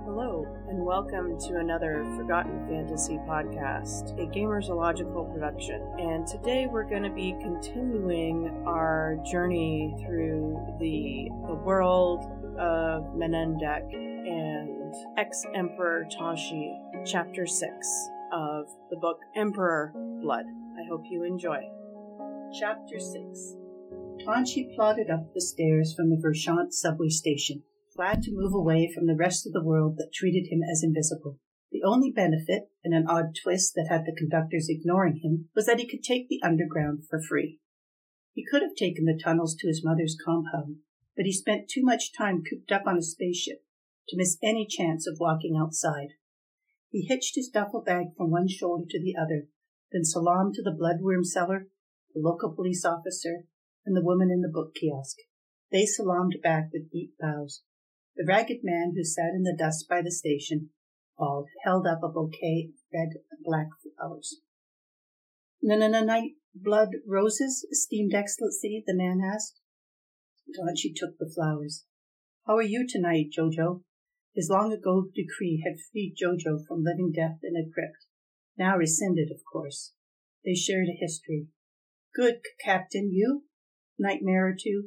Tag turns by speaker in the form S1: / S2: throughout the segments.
S1: Hello, and welcome to another Forgotten Fantasy podcast, a Gamersological production. And today we're going to be continuing our journey through the world of Menendek and Ex-Emperor Tashi, Chapter 6 of the book Emperor Blood. I hope you enjoy.
S2: Chapter 6. Tashi plodded up the stairs from the Vershant subway station, glad to move away from the rest of the world that treated him as invisible. The only benefit, and an odd twist that had the conductors ignoring him, was that he could take the underground for free. He could have taken the tunnels to his mother's compound, but he spent too much time cooped up on a spaceship to miss any chance of walking outside. He hitched his duffel bag from one shoulder to the other, then salaamed to the bloodworm seller, the local police officer, and the woman in the book kiosk. They salaamed back with deep bows. The ragged man who sat in the dust by the station, bald, held up a bouquet of red and black flowers. Night blood roses, esteemed excellency, the man asked. Tashi took the flowers. How are you tonight, Jojo? His long-ago decree had freed Jojo from living death in a crypt, now rescinded, of course. They shared a history. Good, Captain, you? Nightmare or two?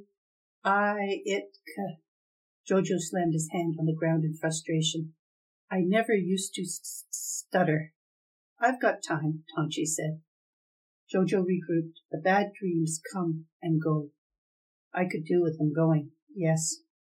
S2: Jojo slammed his hand on the ground in frustration. I never used to stutter. I've got time, Tashi said. Jojo regrouped. The bad dreams come and go. I could do with them going, yes.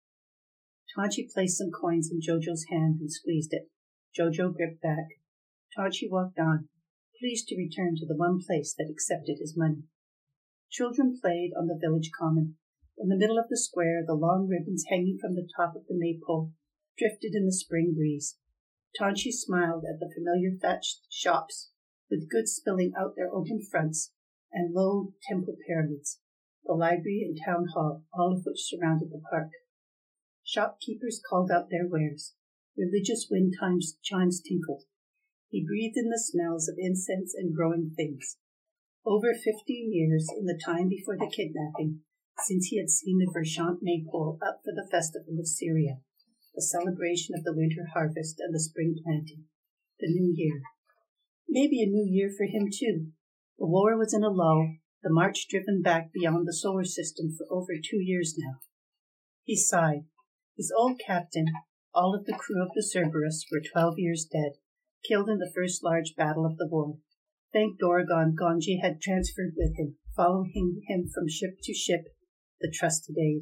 S2: Tashi placed some coins in Jojo's hand and squeezed it. Jojo gripped back. Tashi walked on, pleased to return to the one place that accepted his money. Children played on the village common. In the middle of the square, the long ribbons hanging from the top of the maypole drifted in the spring breeze. Tashi smiled at the familiar thatched shops, with goods spilling out their open fronts and low temple pyramids, the library and town hall, all of which surrounded the park. Shopkeepers called out their wares. Religious wind chimes tinkled. He breathed in the smells of incense and growing things. Over 15 years, in the time before the kidnapping, since he had seen the Vershant maypole up for the festival of Syria, the celebration of the winter harvest and the spring planting, the new year. Maybe a new year for him, too. The war was in a lull, the march driven back beyond the solar system for over 2 years now. He sighed. His old captain, all of the crew of the Cerberus, were 12 years dead, killed in the first large battle of the war. Thank Dorogon, Ganji had transferred with him, following him from ship to ship, the trusted aid.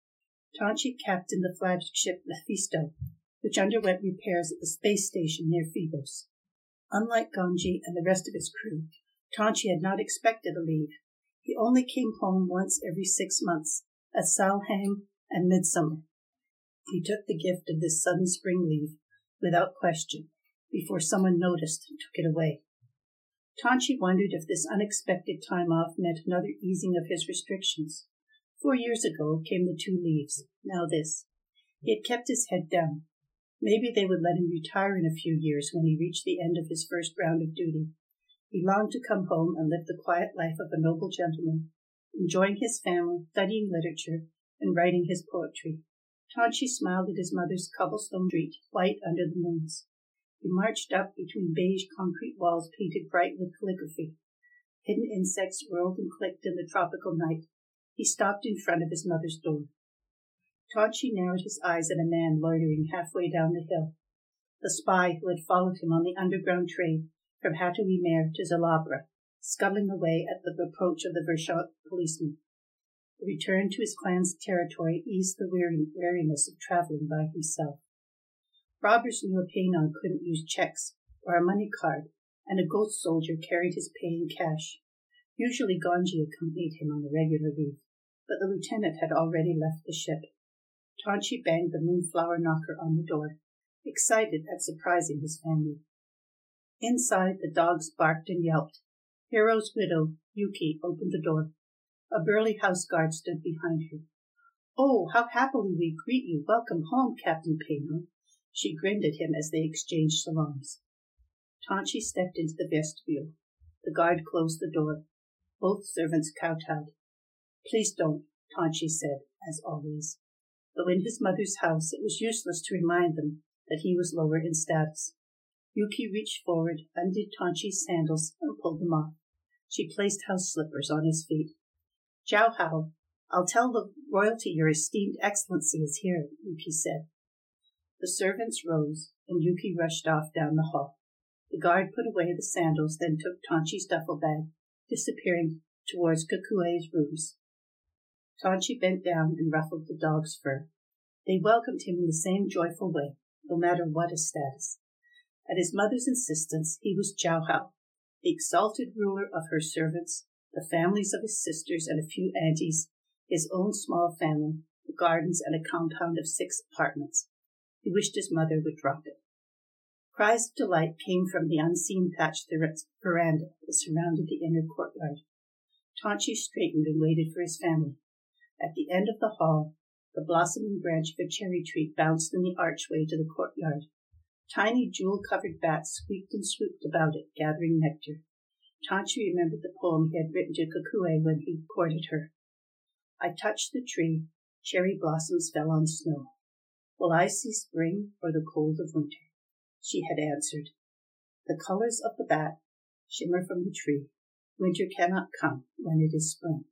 S2: Tashi captained the flagship Mephisto, which underwent repairs at the space station near Phobos. Unlike Ganji and the rest of his crew, Tashi had not expected a leave. He only came home once every 6 months, at Samhain and Midsummer. He took the gift of this sudden spring leave, without question, before someone noticed and took it away. Tashi wondered if this unexpected time off meant another easing of his restrictions. 4 years ago came the 2 leaves, now this. He had kept his head down. Maybe they would let him retire in a few years when he reached the end of his first round of duty. He longed to come home and live the quiet life of a noble gentleman, enjoying his family, studying literature, and writing his poetry. Tashi smiled at his mother's cobblestone street, white under the moons. He marched up between beige concrete walls painted bright with calligraphy. Hidden insects whirled and clicked in the tropical night. He stopped in front of his mother's door. Tashi narrowed his eyes at a man loitering halfway down the hill, the spy who had followed him on the underground train from Hatui Mare to Zalabra, scuttling away at the approach of the Vershant policeman. The return to his clan's territory eased the weariness of traveling by himself. Robbers knew a Paynon couldn't use checks or a money card, and a ghost soldier carried his pay in cash. Usually Ganji accompanied him on the regular leave, but the lieutenant had already left the ship. Tashi banged the moonflower knocker on the door, excited at surprising his family. Inside, the dogs barked and yelped. Hiro's widow, Yuki, opened the door. A burly house guard stood behind her. Oh, how happily we greet you. Welcome home, Captain Paynon. She grinned at him as they exchanged salams. Tashi stepped into the vestibule. The guard closed the door. Both servants kowtowed. Please don't, Tashi said, as always. Though in his mother's house, it was useless to remind them that he was lower in status. Yuki reached forward, undid Tanchi's sandals, and pulled them off. She placed house slippers on his feet. Jiao Hao, I'll tell the royalty your esteemed excellency is here, Yuki said. The servants rose, and Yuki rushed off down the hall. The guard put away the sandals, then took Tanchi's duffel bag, disappearing towards Kakue's rooms. Tanchi bent down and ruffled the dog's fur. They welcomed him in the same joyful way, no matter what his status. At his mother's insistence, he was Jiao Hao, the exalted ruler of her servants, the families of his sisters and a few aunties, his own small family, the gardens, and a compound of 6 apartments. He wished his mother would drop it. Cries of delight came from the unseen thatched veranda that surrounded the inner courtyard. Tanchi straightened and waited for his family. At the end of the hall, the blossoming branch of a cherry tree bounced in the archway to the courtyard. Tiny jewel-covered bats squeaked and swooped about it, gathering nectar. Tanchi remembered the poem he had written to Kakue when he courted her. I touched the tree, cherry blossoms fell on snow. Will I see spring or the cold of winter? She had answered. The colors of the bat shimmer from the tree. Winter cannot come when it is spring.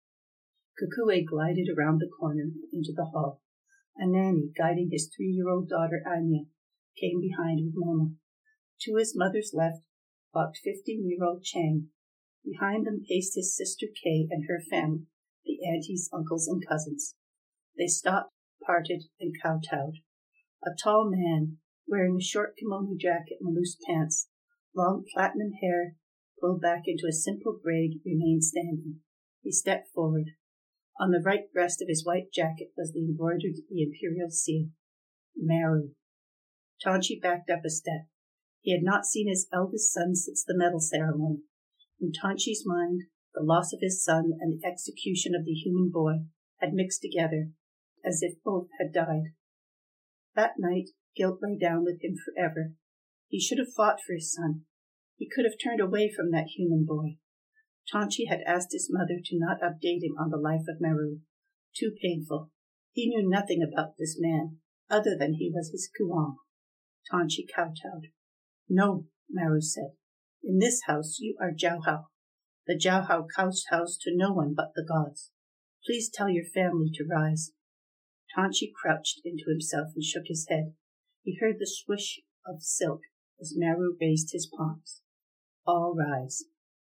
S2: Kakue glided around the corner into the hall. A nanny, guiding his 3-year-old daughter Anya, came behind with Moma. To his mother's left walked 15-year-old Chang. Behind them paced his sister Kay and her family, the aunties, uncles, and cousins. They stopped, parted, and kowtowed. A tall man, wearing a short kimono jacket and loose pants, long platinum hair pulled back into a simple braid, remained standing. He stepped forward. On the right breast of his white jacket was the embroidered imperial seal. Maru. Tanchi backed up a step. He had not seen his eldest son since the medal ceremony. In Tanchi's mind, the loss of his son and the execution of the human boy had mixed together, as if both had died. That night, guilt lay down with him forever. He should have fought for his son. He could have turned away from that human boy. Tanchi had asked his mother to not update him on the life of Maru. Too painful. He knew nothing about this man, other than he was his Kuang. Tanchi kowtowed. No, Maru said. In this house you are Jiao Hao. The Jiao Hao kowtows to no one but the gods. Please tell your family to rise. Tanchi crouched into himself and shook his head. He heard the swish of silk as Maru raised his palms. All rise.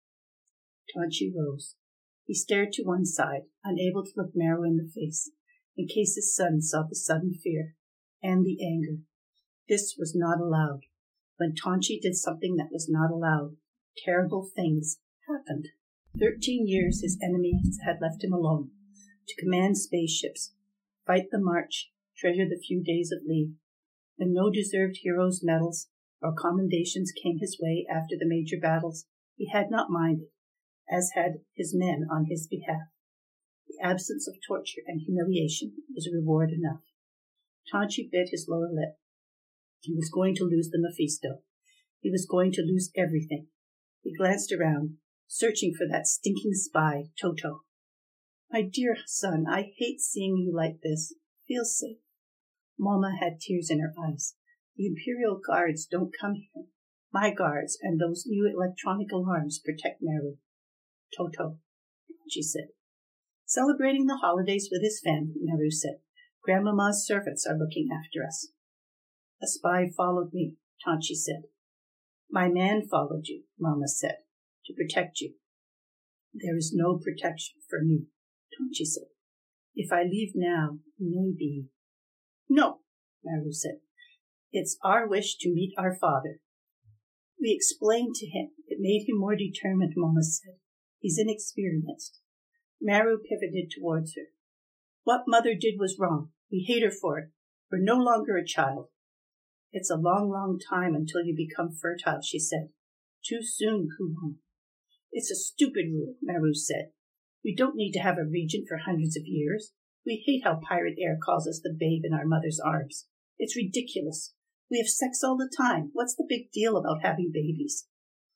S2: Tanchi rose. He stared to one side, unable to look Maru in the face, in case his son saw the sudden fear and the anger. This was not allowed. When Tanchi did something that was not allowed, terrible things happened. 13 years his enemies had left him alone, to command spaceships, fight the march, treasure the few days of leave. When no deserved heroes' medals or commendations came his way after the major battles, he had not minded, as had his men on his behalf. The absence of torture and humiliation was reward enough. Tanchi bit his lower lip. He was going to lose the Mephisto. He was going to lose everything. He glanced around, searching for that stinking spy, Toto. My dear son, I hate seeing you like this. Feel safe. Moma had tears in her eyes. The Imperial Guards don't come here. My guards and those new electronic alarms protect Maru. Toto, she said. Celebrating the holidays with his family, Maru said. Grandmama's servants are looking after us. A spy followed me, Tanchi said. My man followed you, Mama said, to protect you. There is no protection for me, Tanchi said. If I leave now, maybe. No, Maru said. It's our wish to meet our father. We explained to him. It made him more determined, Mama said. He's inexperienced. Maru pivoted towards her. What Mother did was wrong. We hate her for it. We're no longer a child. It's a long, long time until you become fertile, she said. Too soon, Kuang. It's a stupid rule, Maru said. We don't need to have a regent for hundreds of years. We hate how Pirate Air calls us the babe in our mother's arms. It's ridiculous. We have sex all the time. What's the big deal about having babies?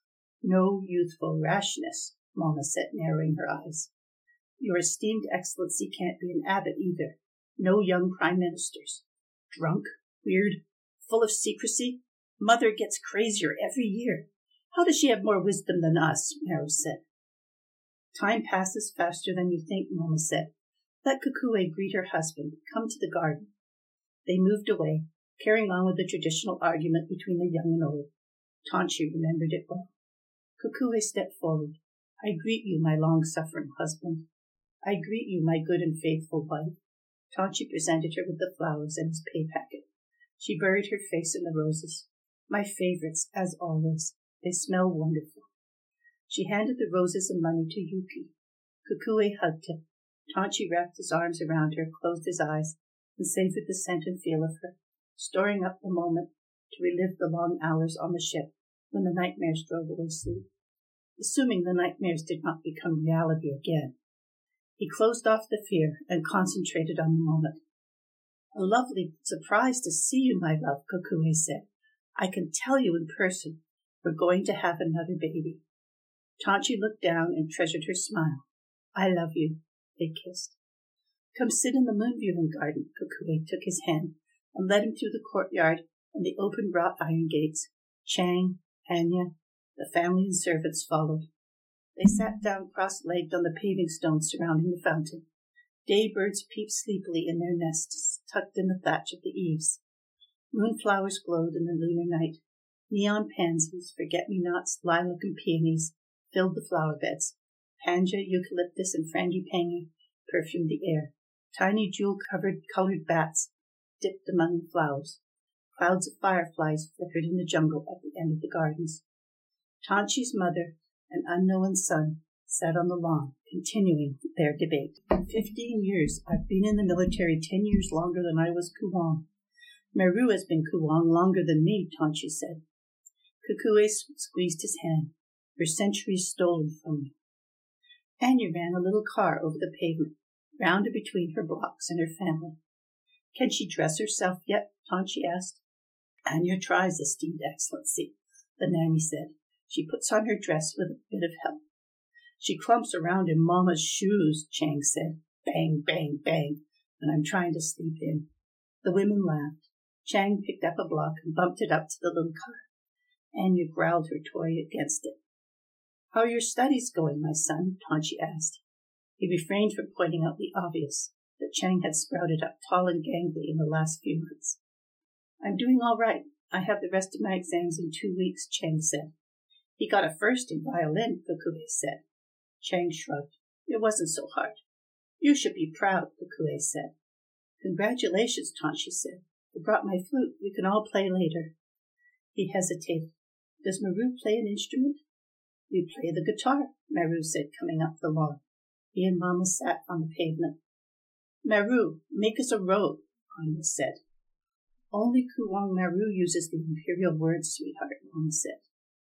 S2: No youthful rashness, Mama said, narrowing her eyes. Your esteemed excellency can't be an abbot either. No young prime ministers. Drunk, weird, full of secrecy. Mother gets crazier every year. How does she have more wisdom than us? Meru said. Time passes faster than you think, Mama said. Let Kukue greet her husband. Come to the garden. They moved away, carrying on with the traditional argument between the young and old. Tanchi remembered it well. Kukue stepped forward. I greet you, my long-suffering husband. I greet you, my good and faithful wife. Tanchi presented her with the flowers and his pay packet. She buried her face in the roses. My favorites, as always. They smell wonderful. She handed the roses and money to Yuki. Kukue hugged him. Tanchi wrapped his arms around her, closed his eyes, and savored the scent and feel of her, storing up the moment to relive the long hours on the ship when the nightmares drove away sleep. Assuming the nightmares did not become reality again, he closed off the fear and concentrated on the moment. A lovely surprise to see you, my love, Kukue said. I can tell you in person, we're going to have another baby. Tanchi looked down and treasured her smile. I love you. They kissed. Come sit in the moon-viewing garden. Kukue took his hand and led him through the courtyard and the open wrought iron gates. Chang, Anya, the family and servants followed. They sat down cross-legged on the paving stones surrounding the fountain. Day birds peeped sleepily in their nests, tucked in the thatch of the eaves. Moonflowers glowed in the lunar night. Neon pansies, forget-me-nots, lilac, and peonies filled the flower beds. Panja, eucalyptus, and frangipani perfumed the air. Tiny jewel-covered colored bats dipped among the flowers. Clouds of fireflies flickered in the jungle at the end of the gardens. Tanchi's mother and unknown son sat on the lawn, continuing their debate. 15 years. I've been in the military 10 years longer than I was Kuwang. Meru has been Kuwang longer than me, Tanchi said. Kukue squeezed his hand. Her centuries stolen from me. Anya ran a little car over the pavement, round and between her blocks and her family. Can she dress herself yet? Tanchi asked. Anya tries, esteemed excellency, the nanny said. She puts on her dress with a bit of help. She clumps around in Mama's shoes, Chang said. Bang, bang, bang, when I'm trying to sleep in. The women laughed. Chang picked up a block and bumped it up to the little car. Anya growled her toy against it. How are your studies going, my son? Tanchi asked. He refrained from pointing out the obvious, that Chang had sprouted up tall and gangly in the last few months. I'm doing all right. I have the rest of my exams in 2 weeks, Chang said. He got a first in violin, Kukue said. Chang shrugged. It wasn't so hard. You should be proud, Kukue said. Congratulations, Tanchi said. I brought my flute. We can all play later. He hesitated. Does Meru play an instrument? We play the guitar, Meru said, coming up the lawn. He and Mama sat on the pavement. Meru, make us a robe, Anya said. Only Kuwang Meru uses the imperial word, sweetheart, Mama said.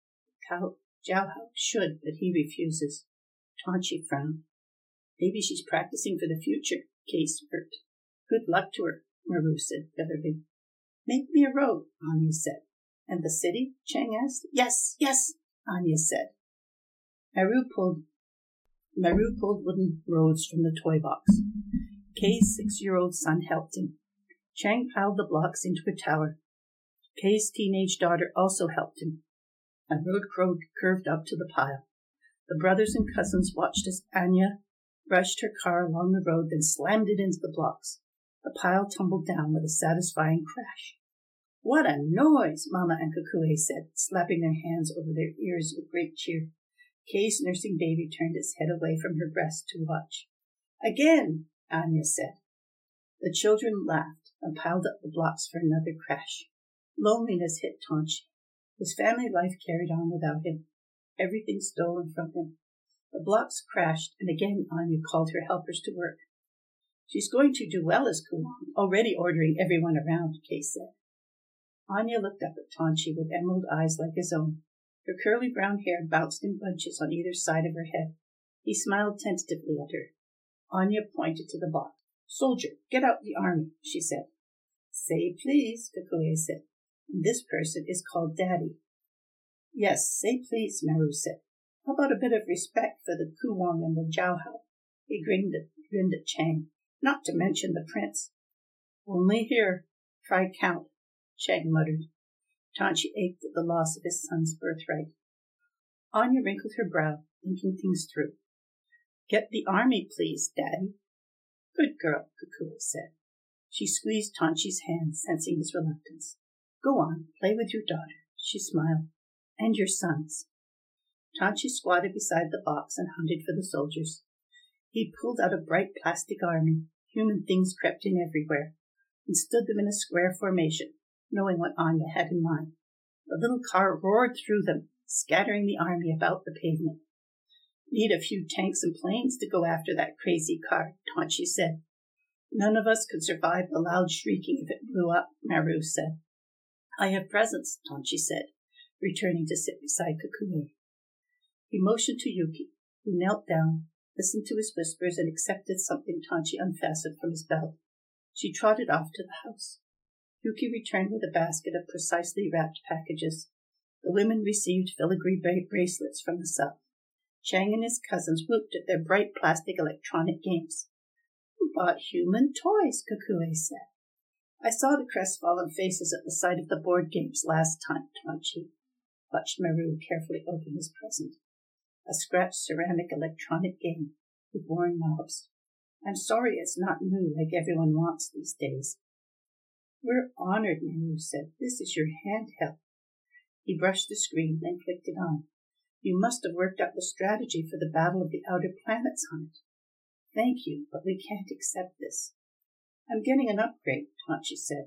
S2: Jiaohao should, but he refuses. Tanchi frowned. Maybe she's practicing for the future, Case smirked. Good luck to her, Meru said bitterly. Make me a robe, Anya said. And the city? Chang asked. Yes, yes, Anya said. Meru pulled wooden roads from the toy box. Kay's 6-year-old son helped him. Chang piled the blocks into a tower. Kay's teenage daughter also helped him. A road curved up to the pile. The brothers and cousins watched as Anya brushed her car along the road, then slammed it into the blocks. The pile tumbled down with a satisfying crash. What a noise, Mama and Kukue said, slapping their hands over their ears with great cheer. Kay's nursing baby turned its head away from her breast to watch. Again, Anya said. The children laughed and piled up the blocks for another crash. Loneliness hit Tanchi. His family life carried on without him. Everything stolen from him. The blocks crashed, and again Anya called her helpers to work. She's going to do well as Kuwang, already ordering everyone around, Kay said. Anya looked up at Tanchi with emerald eyes like his own. Her curly brown hair bounced in bunches on either side of her head. He smiled tentatively at her. Anya pointed to the box. Soldier, get out the army, she said. Say please, Kukue said. And this person is called Daddy. Yes, say please, Meru said. How about a bit of respect for the Kuwang and the Jiaohao? He grinned at Chang. Not to mention the prince. Only here. Try count. Chang muttered. Tanchi ached at the loss of his son's birthright. Anya wrinkled her brow, thinking things through. Get the army, please, Daddy. Good girl, Kukui said. She squeezed Tanchi's hand, sensing his reluctance. Go on, play with your daughter, she smiled, and your sons. Tanchi squatted beside the box and hunted for the soldiers. He pulled out a bright plastic army. Human things crept in everywhere, and stood them in a square formation, knowing what Anya had in mind. The little car roared through them, scattering the army about the pavement. Need a few tanks and planes to go after that crazy car, Tanchi said. None of us could survive the loud shrieking if it blew up, Maru said. I have presents, Tanchi said, returning to sit beside Kukui. He motioned to Yuki, who knelt down, listened to his whispers, and accepted something Tanchi unfastened from his belt. She trotted off to the house. Yuki returned with a basket of precisely wrapped packages. The women received filigree bracelets from the south. Chang and his cousins whooped at their bright plastic electronic games. Who bought human toys? Kukui said. I saw the crestfallen faces at the sight of the board games last time, Tanchi watched Maru carefully open his present. A scratched ceramic electronic game with worn knobs. I'm sorry it's not new like everyone wants these days. We're honored, Maru said. This is your handheld. He brushed the screen, then clicked it on. You must have worked out the strategy for the Battle of the Outer Planets on it. Thank you, but we can't accept this. I'm getting an upgrade, Tanchi said.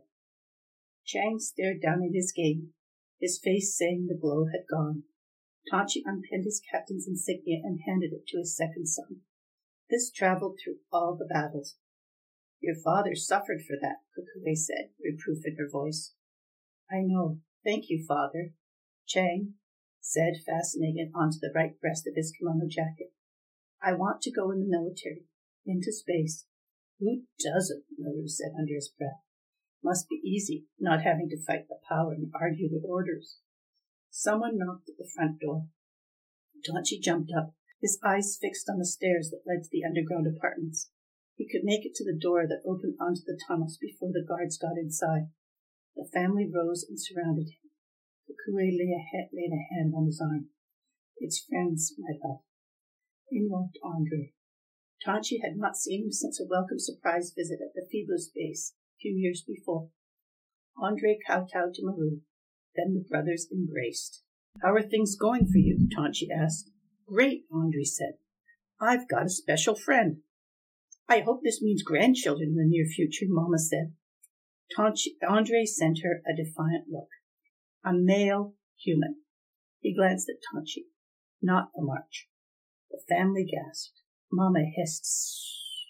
S2: Chang stared down at his game, his face saying the glow had gone. Tanchi unpinned his captain's insignia and handed it to his second son. This traveled through all the battles. Your father suffered for that, Kukui said, reproof in her voice. I know. Thank you, father, Chang said, fastening it onto the right breast of his kimono jacket. I want to go in the military, into space. Who doesn't? Maru said under his breath. Must be easy, not having to fight the power and argue the orders. Someone knocked at the front door. Tanchi jumped up, his eyes fixed on the stairs that led to the underground apartments. He could make it to the door that opened onto the tunnels before the guards got inside. The family rose and surrounded him. Kukui laid a hand on his arm. It's friends, my love. In walked Andre. Tanchi had not seen him since a welcome surprise visit at the Phoebus base a few years before. Andre kowtowed to Maru. Then the brothers embraced. How are things going for you? Tanchi asked. Great, Andre said. I've got a special friend. I hope this means grandchildren in the near future, Mama said. Andre sent her a defiant look. A male human. He glanced at Tanchi. Not the march. The family gasped. Mama hissed.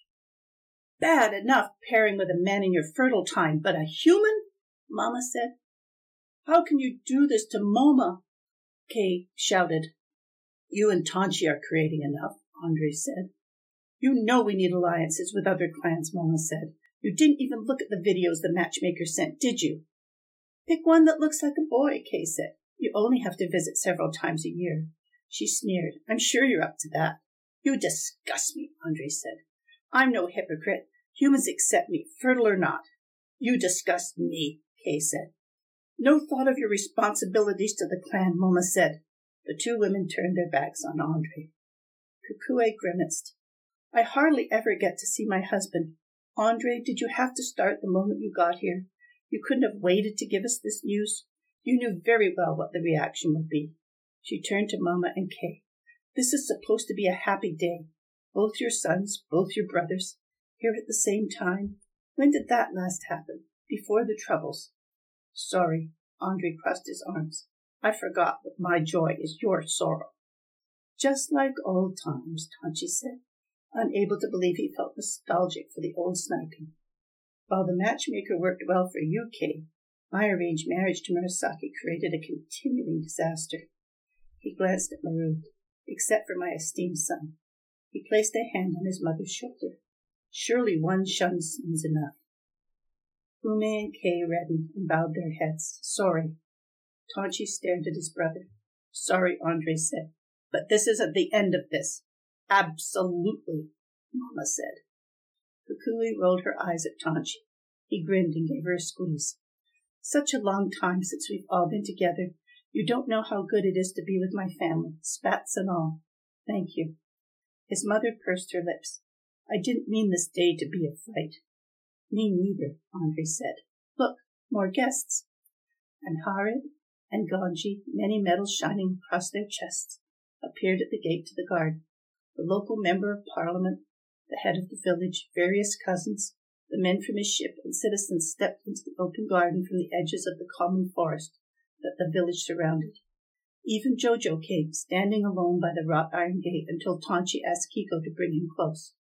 S2: Bad enough pairing with a man in your fertile time, but a human? Mama said. How can you do this to Moma? Kay shouted. You and Tanchi are creating enough, Andre said. You know we need alliances with other clans, Mama said. You didn't even look at the videos the matchmaker sent, did you? Pick one that looks like a boy, Kay said. You only have to visit several times a year. She sneered. I'm sure you're up to that. You disgust me, Andre said. I'm no hypocrite. Humans accept me, fertile or not. You disgust me, Kay said. No thought of your responsibilities to the clan, Moma said. The two women turned their backs on Andre. Kukui grimaced. I hardly ever get to see my husband. Andre, did you have to start the moment you got here? You couldn't have waited to give us this news? You knew very well what the reaction would be. She turned to Mama and Kay. This is supposed to be a happy day. Both your sons, both your brothers, here at the same time. When did that last happen? Before the troubles. Sorry, Andre crossed his arms. I forgot that my joy is your sorrow. Just like old times, Tanchi said, unable to believe he felt nostalgic for the old sniping. While the matchmaker worked well for you, Kay, my arranged marriage to Murasaki created a continuing disaster. He glanced at Maru. Except for my esteemed son. He placed a hand on his mother's shoulder. Surely one shunned son's enough. Ume and Kay reddened and bowed their heads. Sorry. Tanchi stared at his brother. Sorry, Andre said. But this isn't the end of this. Absolutely, Mama said. Kukui rolled her eyes at Tanchi. He grinned and gave her a squeeze. Such a long time since we've all been together. You don't know how good it is to be with my family, spats and all. Thank you. His mother pursed her lips. I didn't mean this day to be a fight. Me neither, Andre said. Look, more guests. And Harid and Ganji, many medals shining across their chests, appeared at the gate to the guard. The local member of parliament, the head of the village, various cousins, the men from his ship, and citizens stepped into the open garden from the edges of the common forest that the village surrounded. Even Jojo came, standing alone by the wrought iron gate until Tanchi asked Kiko to bring him close.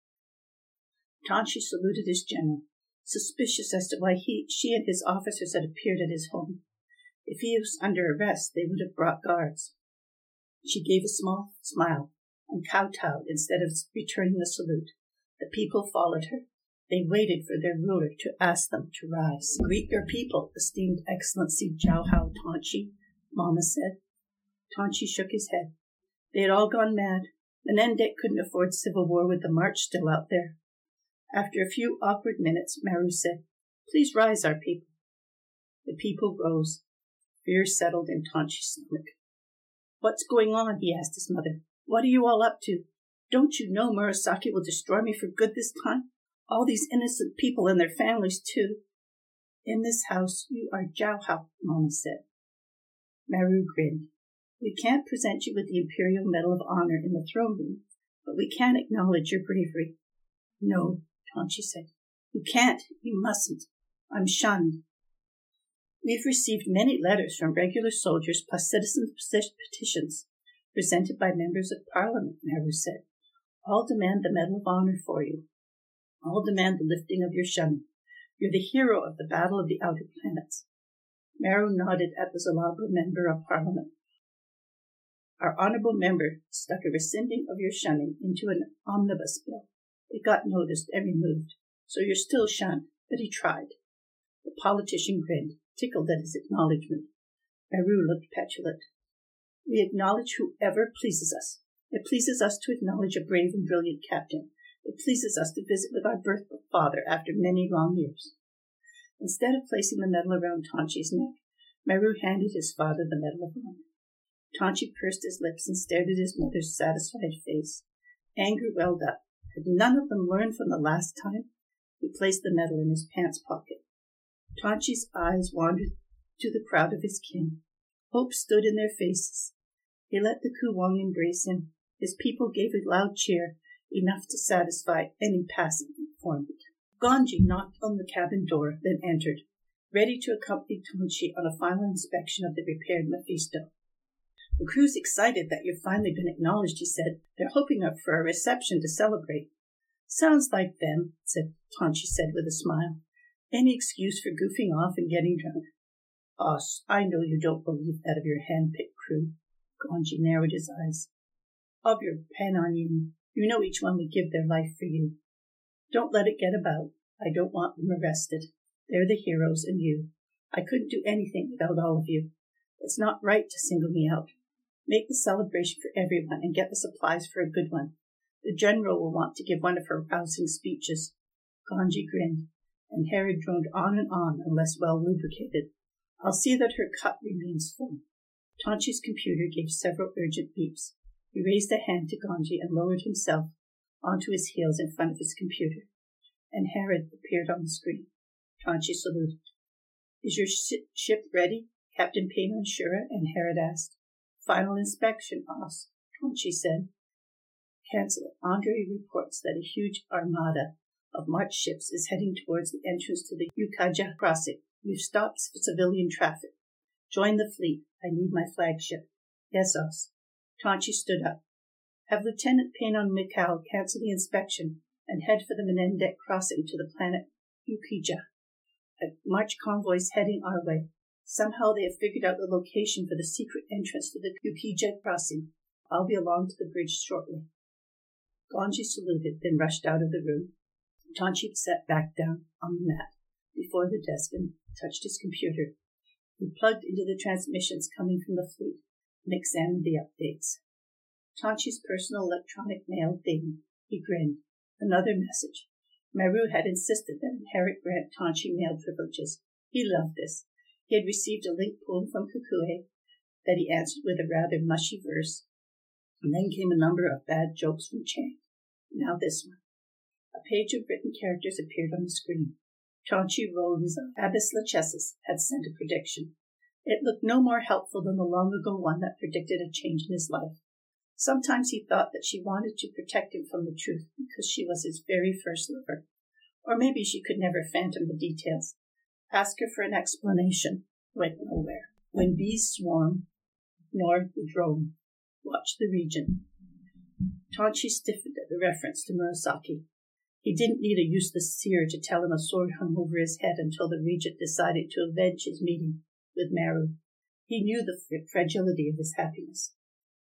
S2: Tanchi saluted his general, suspicious as to why she and his officers had appeared at his home. If he was under arrest, they would have brought guards. She gave a small smile and kowtowed instead of returning the salute. The people followed her. They waited for their ruler to ask them to rise. Greet your people, esteemed Excellency Zhao Hao Tanchi, Mama said. Tanchi shook his head. They had all gone mad. Menendek couldn't afford civil war with the march still out there. After a few awkward minutes, Meru said, Please rise, our people. The people rose. Fear settled in Tanchi's stomach. What's going on? He asked his mother. What are you all up to? Don't you know Murasaki will destroy me for good this time? All these innocent people and their families, too. In this house, you are Zhao Hao, Mama said. Meru grinned. We can't present you with the Imperial Medal of Honor in the throne room, but we can acknowledge your bravery. No, Tanchi said. You can't. You mustn't. I'm shunned. We've received many letters from regular soldiers plus citizen petitions presented by members of Parliament, Meru said. All demand the Medal of Honor for you. All demand the lifting of your shunning. You're the hero of the Battle of the Outer Planets. Meru nodded at the Zalabra member of Parliament. Our honorable member stuck a rescinding of your shunning into an omnibus bill. It got noticed and removed, so you're still shunned, but he tried. The politician grinned, tickled at his acknowledgement. Meru looked petulant. We acknowledge whoever pleases us. It pleases us to acknowledge a brave and brilliant captain. It pleases us to visit with our birth father after many long years. Instead of placing the medal around Tanchi's neck, Meru handed his father the Medal of Honor. Tanchi pursed his lips and stared at his mother's satisfied face. Anger welled up. Had none of them learned from the last time? He placed the medal in his pants pocket. Tanchi's eyes wandered to the crowd of his kin. Hope stood in their faces. He let the Kuwang embrace him. His people gave a loud cheer, enough to satisfy any passing informant. Ganji knocked on the cabin door, then entered, ready to accompany Tanchi on a final inspection of the repaired Mephisto. The crew's excited that you've finally been acknowledged, he said. They're hoping up for a reception to celebrate. Sounds like them, Tanchi said with a smile. Any excuse for goofing off and getting drunk. Boss, I know you don't believe that of your hand-picked crew. Ganji narrowed his eyes. Of your pen on you. You know each one would give their life for you. Don't let it get about. I don't want them arrested. They're the heroes and you. I couldn't do anything without all of you. It's not right to single me out. Make the celebration for everyone and get the supplies for a good one. The general will want to give one of her rousing speeches. Ganji grinned, and Harid droned on unless well lubricated. I'll see that her cup remains full. Tanchi's computer gave several urgent beeps. He raised a hand to Ganji and lowered himself onto his heels in front of his computer, and Harid appeared on the screen. Tanchi saluted. Is your ship ready? Captain Payman Shura and Harid asked. Final inspection, boss, Tanchi said. Cancel it. Andre reports that a huge armada of March ships is heading towards the entrance to the Yukaja crossing. We've stopped civilian traffic. Join the fleet. I need my flagship. Yes, boss. Tanchi stood up. Have Lieutenant Paynon Mikau cancel the inspection and head for the Menendek crossing to the planet Yukija. A March convoy's heading our way. Somehow they have figured out the location for the secret entrance to the Yukija crossing. I'll be along to the bridge shortly. Ganji saluted, then rushed out of the room. Tanchi sat back down on the mat before the desk and touched his computer. He plugged into the transmissions coming from the fleet and examined the updates. Tanchi's personal electronic mail dinged. He grinned. Another message. Meru had insisted that Harid grant Tanchi mail privileges. He loved this. He had received a linked poem from Kukue that he answered with a rather mushy verse, and then came a number of bad jokes from Chang. Now this one. A page of written characters appeared on the screen. Chauncey Rose of Abbess Lachesis had sent a prediction. It looked no more helpful than the long-ago one that predicted a change in his life. Sometimes he thought that she wanted to protect him from the truth because she was his very first lover. Or maybe she could never fathom the details. Ask her for an explanation. Went nowhere. When bees swarm, ignore the drone. Watch the region. Chauncey stiffened at the reference to Murasaki. He didn't need a useless seer to tell him a sword hung over his head until the regent decided to avenge his meeting with Maru. He knew the fragility of his happiness.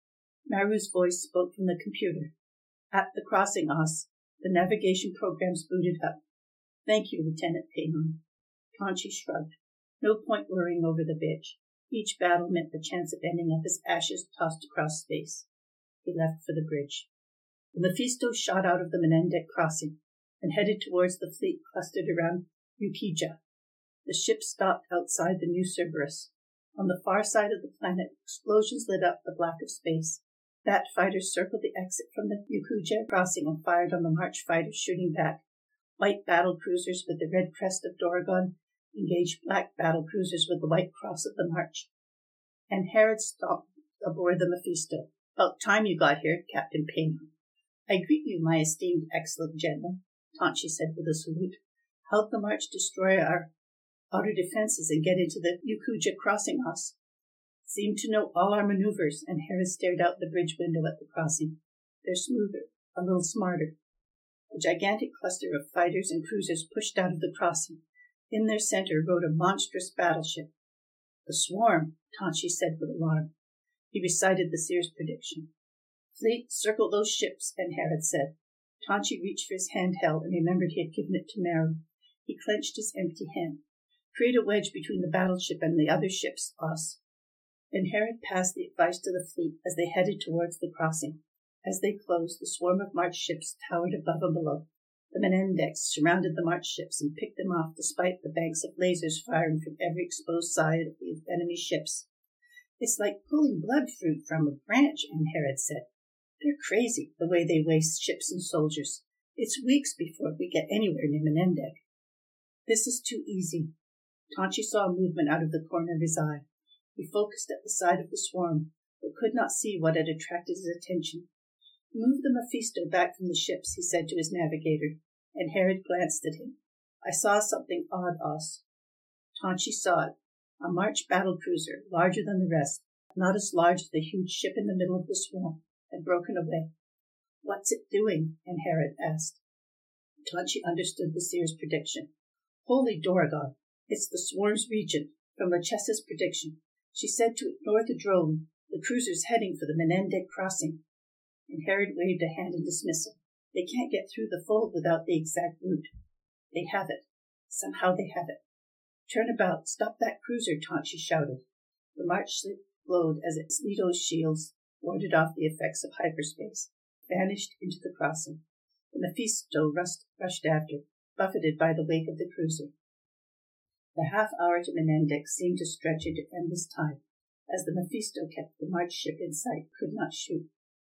S2: Maru's voice spoke from the computer. At the crossing, Oz. The navigation program's booted up. Thank you, Lieutenant Payman. Chauncey shrugged. No point worrying over the bitch. Each battle meant the chance of ending up as ashes tossed across space. He left for the bridge. The Mephisto shot out of the Menendek crossing and headed towards the fleet clustered around Ukija. The ship stopped outside the new Cerberus. On the far side of the planet, explosions lit up the black of space. Bat fighters circled the exit from the Ukija crossing and fired on the March fighters shooting back. White battle cruisers with the red crest of Doragon engaged black battle cruisers with the white cross of the March. And Herod stopped aboard the Mephisto. About time you got here, Captain Payman. I greet you, my esteemed excellent general, Chauncey said with a salute. Help the March destroy our outer defenses and get into the Ukuja crossing us. Seem to know all our maneuvers, and Herod stared out the bridge window at the crossing. They're smoother, a little smarter. A gigantic cluster of fighters and cruisers pushed out of the crossing. In their center rode a monstrous battleship. The swarm, Chauncey said with alarm. He recited the seer's prediction. Fleet, circle those ships, and Herod said. Chauncey reached for his handheld and remembered he had given it to Maru. He clenched his empty hand. Create a wedge between the battleship and the other ships, Oz. Then Herod passed the advice to the fleet as they headed towards the crossing. As they closed, the swarm of March ships towered above and below. The Menendeks surrounded the March ships and picked them off despite the banks of lasers firing from every exposed side of the enemy ships. It's like pulling blood fruit from a branch, and Herod said. They're crazy, the way they waste ships and soldiers. It's weeks before we get anywhere near Menendek. This is too easy. Chauncey saw a movement out of the corner of his eye. He focused at the side of the swarm, but could not see what had attracted his attention. Move the Mephisto back from the ships, he said to his navigator, and Herod glanced at him. I saw something odd, Oz. Chauncey saw it. A March battle cruiser, larger than the rest, not as large as the huge ship in the middle of the swarm, had broken away. What's it doing? And Herod asked. Chauncey understood the seer's prediction. Holy Doragon, it's the swarm's regent, from Lachesis' prediction. She said to ignore the drone. The cruiser's heading for the Menendek crossing. And Herod waved a hand in dismissal. They can't get through the fold without the exact route. They have it. Somehow they have it. Turn about. Stop that cruiser, Chauncey shouted. The March ship glowed as its Lito's shields warded off the effects of hyperspace, vanished into the crossing. The Mephisto rushed after, buffeted by the wake of the cruiser. The half-hour to Menendek seemed to stretch into endless time, as the Mephisto kept the March ship in sight, could not shoot.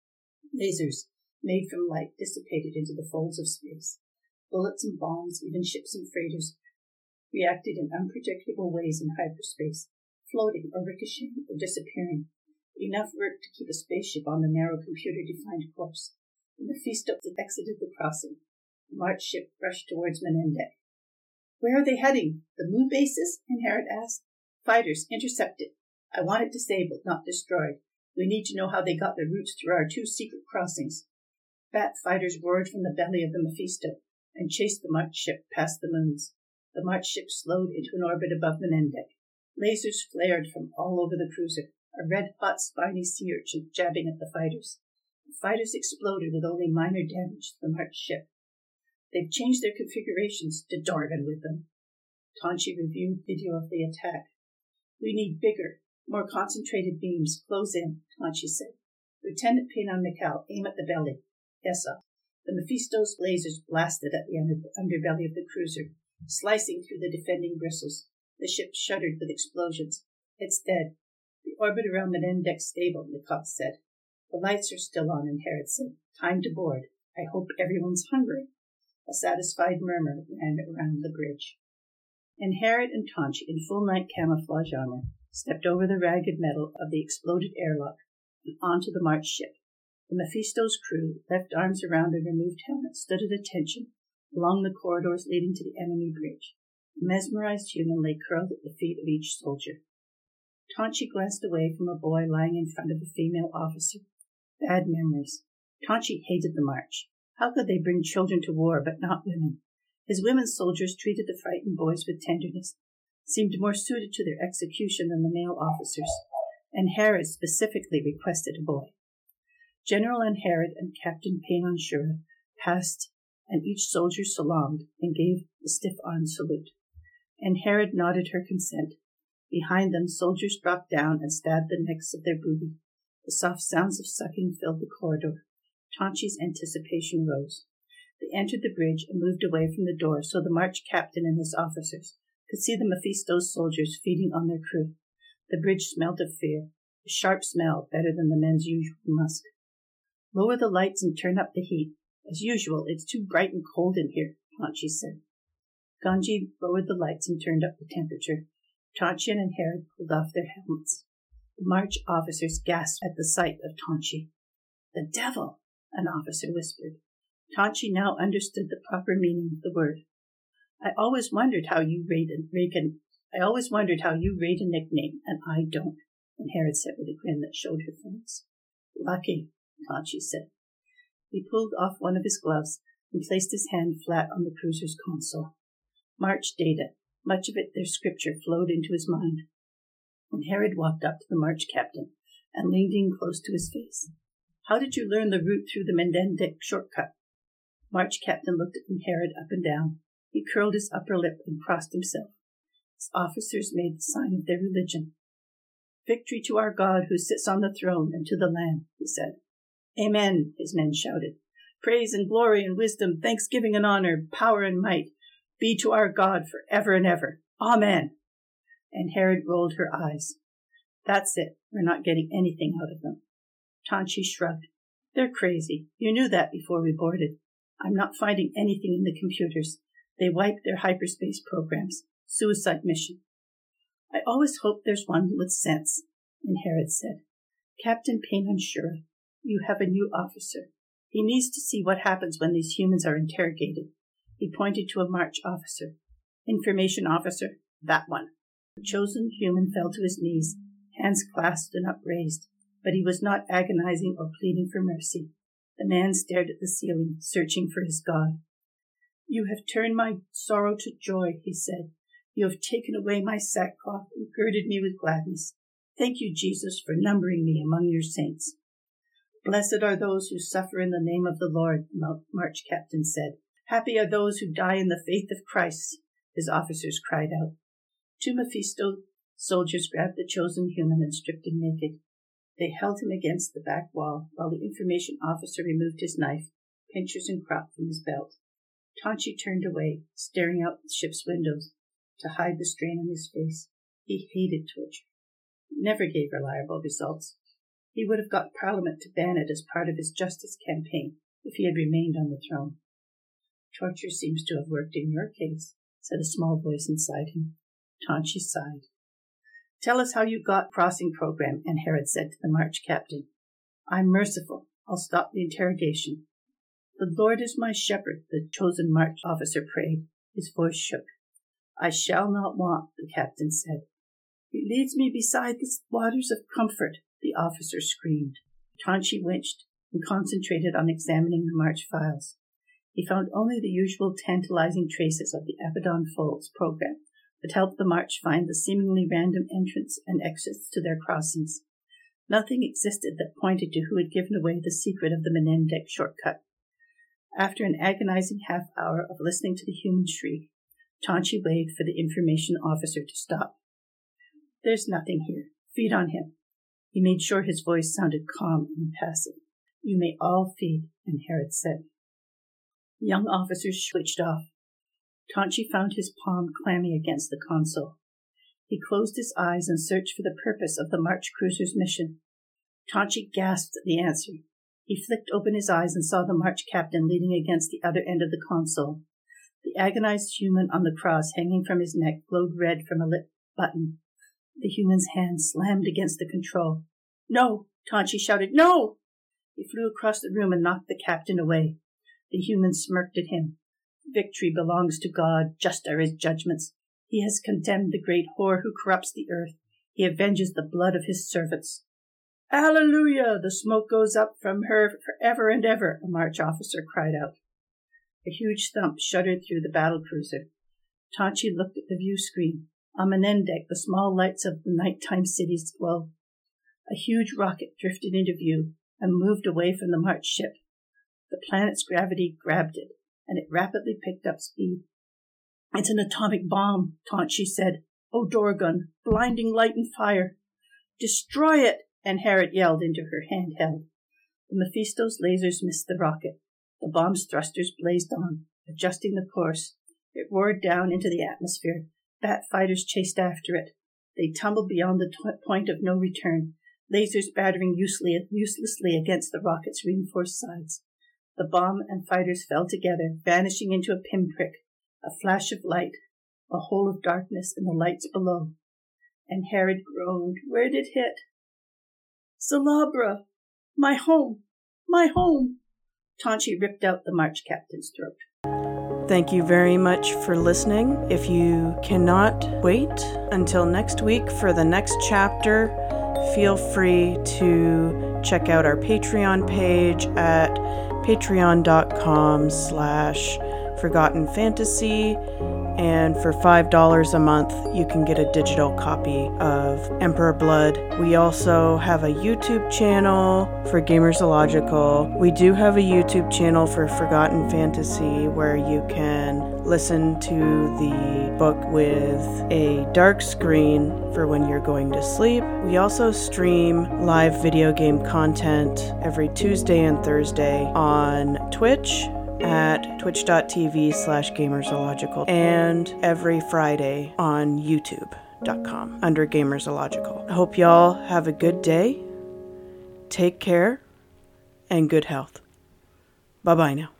S2: Lasers, made from light, dissipated into the folds of space. Bullets and bombs, even ships and freighters, reacted in unpredictable ways in hyperspace, floating or ricocheting or disappearing. Enough work to keep a spaceship on the narrow computer-defined course. The Mephisto exited the crossing. The March ship rushed towards Menendek. Where are they heading? The moon bases? And Herod asked. Fighters, intercepted. I want it disabled, not destroyed. We need to know how they got their routes through our 2 secret crossings. Bat fighters roared from the belly of the Mephisto and chased the March ship past the moons. The March ship slowed into an orbit above Menendek. Lasers flared from all over the cruiser, a red-hot spiny sea urchin jabbing at the fighters. The fighters exploded with only minor damage to the March ship. They've changed their configurations to Dorgan with them. Chauncey reviewed video of the attack. We need bigger, more concentrated beams. Close in, Chauncey said. Lieutenant Payman McCall, aim at the belly. Yes, sir. The Mephisto's lasers blasted at the underbelly of the cruiser, slicing through the defending bristles. The ship shuddered with explosions. It's dead. We orbit around Menendek's stable, Nikov said. The lights are still on, and Herod said, Time to board. I hope everyone's hungry. A satisfied murmur ran around the bridge. And Herod and Tonchi, in full-night camouflage armor, stepped over the ragged metal of the exploded airlock and onto the March ship. The Mephisto's crew, left arms around their removed helmets, stood at attention along the corridors leading to the enemy bridge. A mesmerized human lay curled at the feet of each soldier. Tonchi glanced away from a boy lying in front of a female officer. Bad memories. Tonchi hated the March. How could they bring children to war, but not women? His women soldiers treated the frightened boys with tenderness, seemed more suited to their execution than the male officers, and Herod specifically requested a boy. General Anherod and Captain Paynon Shura passed, and each soldier salaamed and gave the stiff-armed salute. Anherod nodded her consent. Behind them, soldiers dropped down and stabbed the necks of their booty. The soft sounds of sucking filled the corridor. Tonchi's anticipation rose. They entered the bridge and moved away from the door so the March captain and his officers could see the Mephisto's soldiers feeding on their crew. The bridge smelt of fear, a sharp smell better than the men's usual musk. Lower the lights and turn up the heat. As usual, it's too bright and cold in here, Tonchi said. Ganji lowered the lights and turned up the temperature. Tonchi and Herod pulled off their helmets. The March officers gasped at the sight of Tonchi. The devil, an officer whispered. Tonchi now understood the proper meaning of the word. I always wondered how you rate a nickname, and I don't, and Herod said with a grin that showed her fangs. Lucky, Tonchi said. He pulled off one of his gloves and placed his hand flat on the cruiser's console. March data, much of it their scripture, flowed into his mind. And Herod walked up to the March captain and leaned in close to his face. How did you learn the route through the Menendek shortcut? March captain looked at Herod up and down. He curled his upper lip and crossed himself. His officers made the sign of their religion. Victory to our God who sits on the throne and to the Lamb, he said. Amen, his men shouted. Praise and glory and wisdom, thanksgiving and honor, power and might be to our God for ever and ever. Amen. And Herod rolled her eyes. That's it. We're not getting anything out of them. Tonchi shrugged. They're crazy. You knew that before we boarded. I'm not finding anything in the computers. They wiped their hyperspace programs. Suicide mission. I always hope there's one with sense, and Herod said. Captain Paynon Shura, you have a new officer. He needs to see what happens when these humans are interrogated. He pointed to a March officer. Information officer, that one. The chosen human fell to his knees, hands clasped and upraised, but he was not agonizing or pleading for mercy. The man stared at the ceiling, searching for his God. You have turned my sorrow to joy, he said. You have taken away my sackcloth and girded me with gladness. Thank you, Jesus, for numbering me among your saints. Blessed are those who suffer in the name of the Lord, the March captain said. Happy are those who die in the faith of Christ, his officers cried out. Two Mephisto soldiers grabbed the chosen human and stripped him naked. They held him against the back wall while the information officer removed his knife, pincers and crop from his belt. Tonchi turned away, staring out the ship's windows to hide the strain on his face. He hated torture. It never gave reliable results. He would have got Parliament to ban it as part of his justice campaign if he had remained on the throne. Torture seems to have worked in your case, said a small voice inside him. Tonchi sighed. Tell us how you got crossing program, and Herod said to the March captain. I'm merciful. I'll stop the interrogation. The Lord is my shepherd, the chosen March officer prayed. His voice shook. I shall not want, the captain said. He leads me beside the waters of comfort, the officer screamed. Tonchi winced and concentrated on examining the March files. He found only the usual tantalizing traces of the Abaddon Folds program that helped the March find the seemingly random entrance and exits to their crossings. Nothing existed that pointed to who had given away the secret of the Menendek shortcut. After an agonizing half-hour of listening to the human shriek, Tonchi waved for the information officer to stop. There's nothing here. Feed on him. He made sure his voice sounded calm and impassive. You may all feed, and Herod said. The young officer switched off. Tonchi found his palm clammy against the console. He closed his eyes and searched for the purpose of the March cruiser's mission. Tonchi gasped at the answer. He flicked open his eyes and saw the March captain leaning against the other end of the console. The agonized human on the cross hanging from his neck glowed red from a lit button. The human's hand slammed against the control. "No!" Tonchi shouted. "No!" He flew across the room and knocked the captain away. The human smirked at him. "Victory belongs to God, just are his judgments. He has condemned the great whore who corrupts the earth. He avenges the blood of his servants." "Alleluia! The smoke goes up from her forever and ever," a March officer cried out. A huge thump shuddered through the battlecruiser. Tonchi looked at the view screen. On Menendek, the small lights of the nighttime cities glow. A huge rocket drifted into view and moved away from the March ship. The planet's gravity grabbed it, and it rapidly picked up speed. "It's an atomic bomb," Tonchi said. "Oh, Dorgun, blinding light and fire." "Destroy it!" Anharit yelled into her handheld. The Mephisto's lasers missed the rocket. The bomb's thrusters blazed on, adjusting the course. It roared down into the atmosphere. Bat fighters chased after it. They tumbled beyond the point of no return, lasers battering uselessly against the rocket's reinforced sides. The bomb and fighters fell together, vanishing into a pinprick, a flash of light, a hole of darkness in the lights below. Anharit groaned. "Where did it hit?" "Salabra! My home! My home!" Tonchi ripped out the March captain's throat.
S1: Thank you very much for listening. If you cannot wait until next week for the next chapter, feel free to check out our Patreon page at patreon.com/Forgotten Fantasy. And for $5 a month, you can get a digital copy of Emperor Blood. We also have a YouTube channel for Gamersological. We do have a YouTube channel for Forgotten Fantasy where you can listen to the book with a dark screen for when you're going to sleep. We also stream live video game content every Tuesday and Thursday on Twitch at twitch.tv/Gamersological and every Friday on youtube.com under Gamersological. I hope y'all have a good day, take care, and good health. Bye-bye now.